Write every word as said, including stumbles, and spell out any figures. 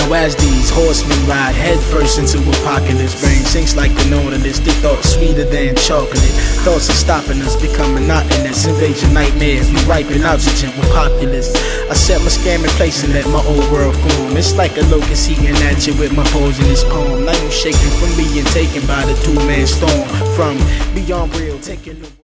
as these horsemen ride headfirst into apocalypse, brain sinks like the nautilus. They thought sweeter than chocolate. Thoughts of stopping us become monotonous. Invasion nightmares, we ripen oxygen with populace. I set my scam in place and let my old world form. It's like a locust eating at you with my poisonous poem. Now you shaking from me and taken by the two-man storm. From beyond real, taking the